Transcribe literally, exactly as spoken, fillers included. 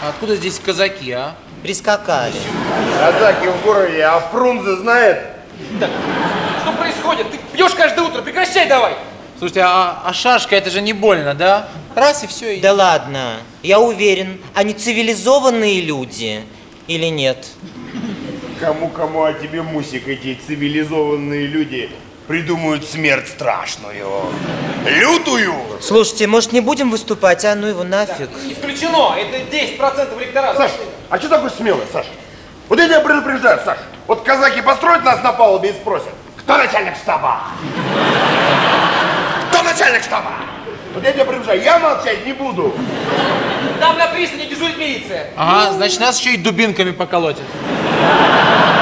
А откуда здесь казаки, а? Прискакали. Казаки в городе, а Фрунзе знает? Так, что происходит? Ты пьешь каждое утро, прекращай давай! Слушайте, а, а шашка, это же не больно, да? Раз и все. И... Да ладно, я уверен, они цивилизованные люди или нет? Кому-кому, а тебе, Мусик, эти цивилизованные люди придумают смерть страшную, лютую. Слушайте, может, не будем выступать, а ну его нафиг. Исключено, это десять процентов электората. Саш, а что такой смелый, Саш? Вот я тебя предупреждаю, Саш. Вот казаки построят нас на палубе и спросят, кто начальник штаба? Кто начальник штаба? Вот я тебя предупреждаю, я молчать не буду. Там на пристани дежурит милиция. Ага, значит, нас еще и дубинками поколотят.